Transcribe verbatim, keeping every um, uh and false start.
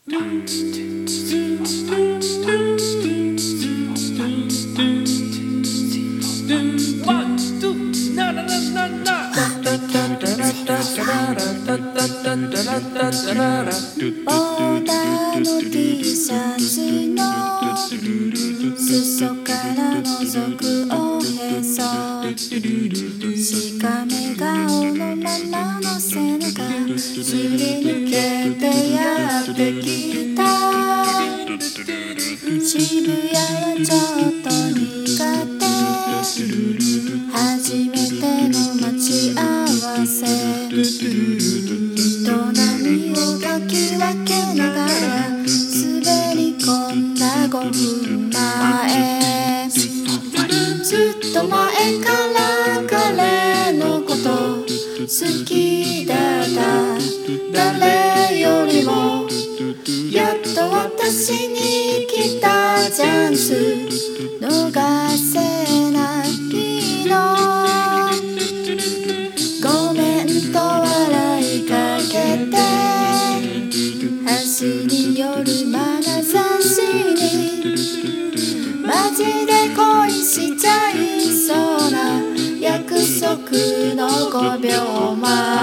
ーダーの T シャツの裾から覗くおへそ、しかめ顔のままの背中すり抜けてやってきた。渋谷はちょっと苦手、初めての待ち合わせ、人波をかき分けながら滑り込んだごふんまえ、ずっと前から彼のこと好きだった。誰よりもやっと私に来たチャンス逃せないの。ごめんと笑いかけて走り寄る眼差しに、マジで恋しちゃいそうな約束のごびょうまえ。